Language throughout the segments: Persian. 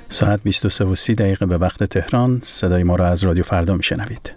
ساعت 23:30 به وقت تهران. صدای ما را از رادیو فردا میشنوید.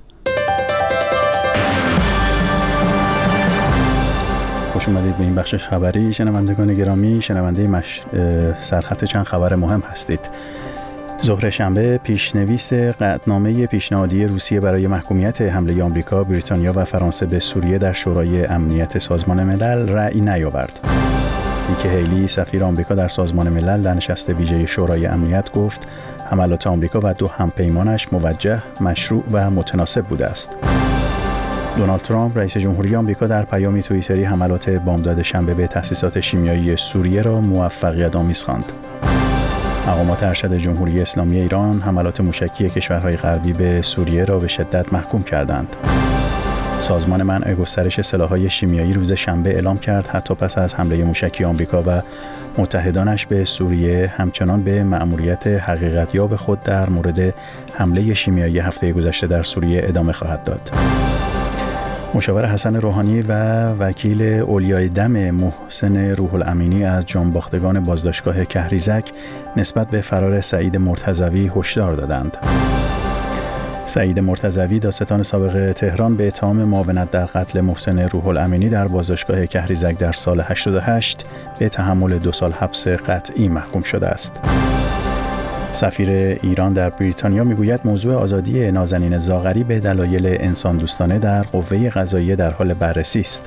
خوش اومدید به این بخش خبری. شنوندگان گرامی، شنونده سرخط چند خبر مهم هستید. ظهر شنبه پیشنویس قطعنامه پیشنهادی روسیه برای محکومیت حمله آمریکا، بریتانیا و فرانسه به سوریه در شورای امنیت سازمان ملل رأی نیاورد. نیکی هیلی، سفیر آمریکا در سازمان ملل، در نشست ویژه شورای امنیت گفت حملات آمریکا و دو همپیمانش موجه، مشروع و متناسب بوده است. دونالد ترامپ، رئیس جمهوری آمریکا، در پیامی توییتری حملات بامداد شنبه به تأسیسات شیمیایی سوریه را موفقیت‌آمیز خواند. مقامات ارشد جمهوری اسلامی ایران حملات موشکی کشورهای غربی به سوریه را به شدت محکوم کردند. سازمان منع گسترش سلاح‌های شیمیایی روز شنبه اعلام کرد حتی پس از حمله موشکی آمریکا و متحدانش به سوریه همچنان به مأموریت حقیقت‌یاب خود در مورد حمله شیمیایی هفته گذشته در سوریه ادامه خواهد داد. مشاور حسن روحانی و وکیل اولیای دم محسن روح الامینی از جانباختگان بازداشتگاه کهریزک نسبت به فرار سعید مرتضوی هشدار دادند. سعید مرتضوی، دادستان سابق تهران، به اتهام معاونت در قتل محسن روح الامینی در بازداشتگاه کهریزک در سال 88 به تحمل 2 سال حبس قطعی محکوم شده است. سفیر ایران در بریتانیا میگوید موضوع آزادی نازنین زاغری به دلایل انسان دوستانه در قوه قضاییه در حال بررسی است.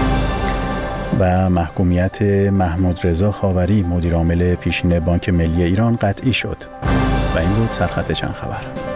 و محکومیت محمود رضا خاوری، مدیر عامل پیشین بانک ملی ایران، قطعی شد. و این بود سرخط چند خبر.